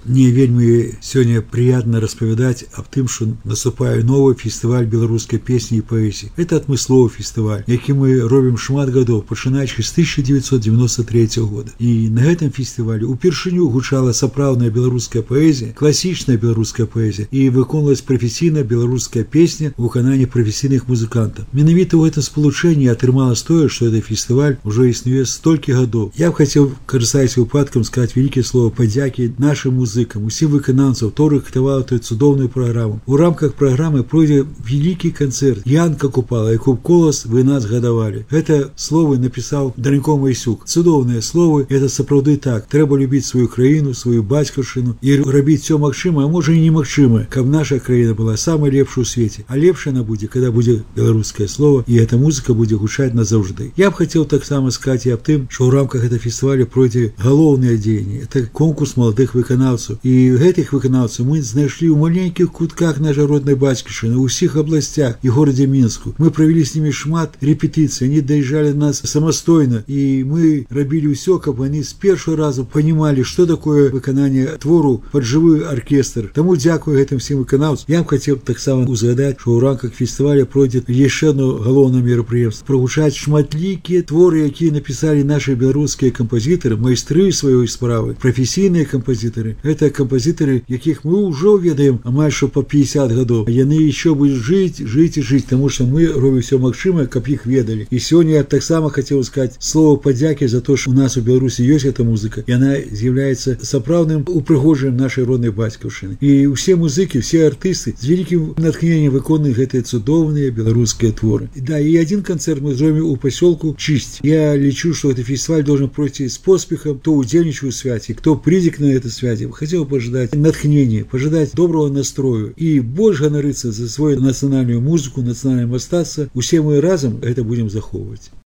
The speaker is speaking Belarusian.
Мне вельмі сёння прыятна распавядаць аб тым, што наступае новы фестываль беларускай песні і паэзіі. Это адмысловы фестываль, які мы робім шмат гадоў, пачынаючы з 1993 года. І на гэтым фестывалі упершыню гучала сапраўдная беларуская паэзія, класічная беларуская паэзія і выконвалась прафесійная беларуская песня у выкананні прафесійных музыкантаў. Менавіта ў гэтым спалучэнні атрымалася тое, што гэты фестываль ужо існуе столькі гадоў. Я б хацеў, карыстаючыся выпадкам, сказаць вялікія слова падзякі нашым музыкам, усім выканаўцам, хто рыхтаваў тую цудоўную праграму. У рамках праграмы пройдзе вялікі канцэрт Янка Купала, Якуб Колас, вы нас гадавалі. Гэта словы напісаў Данько Майсюк. Цудоўныя словы, это сапраўды так. Трэба любіць сваю краіну, сваю бацькаўшчыну і рабіць всё магчымае, а можа і немагчымае, каб наша краіна была самай лепшай у свеце. А лепшая она будзе, калі будзе беларускае слово, і эта музыка будзе гучаць назаўжды. Я б хацеў таксама сказаць і аб тым, што ў рамках гэтага фестываля пройдзе галоўнае дзеянне. Это конкурс маладых выканаўцаў. І гэтых выканаўцаў мы знайшлі ў маленькіх кутках нашай роднай бацькаўшчыны, ў усіх абласцях і горадзе Мінску. Мы правялі з імі шмат рэпетыцый, они даязджалі нас самастойна, і мы рабілі ўсё, каб они з першага разу панімалі, што такое выкананне твору пад жывы аркестр. Таму дзякую гэтым всім выканаўцам. Я б хацеў таксама узгадаць, што ў рамках фестываля пройдзе яшчэ одно галоўнае мерапрыемства. Прагучаць шматлікія творы, якія напісалі нашы беларускія кампазітары, майстры сваёй справы, прафесійныя кампазітары. Это кампазітары, якіх мы ўжо ведаем амаль што па 50 гадоў. Яны яшчэ будуць жыць і жыць, таму што мы робім усё магчымае, каб іх ведалі. І сёння я таксама хацеў сказаць слова падзякі за то, што у нас у Беларусі ёсць эта музыка. Яна з'яўляецца сапраўдным упрыгожваннем нашай роднай бацькаўшчыны. І ўсе музыкі, все артысты з вялікім натхненнем выконваюць гэтыя цудоўныя беларускія творы. Да, і один канцэрт мы зробім у пасёлку Чисть. Я лічу, што гэты фестиваль должен пройти с поспехом. Кто удзельнічае ў свяце, кто придзе на это свяце, хотел пожелать натхнения, пожелать доброго настрою и больше ганарыцца за свою национальную музыку, национальное мастацтва. Усе мы разом это будем захоўваць.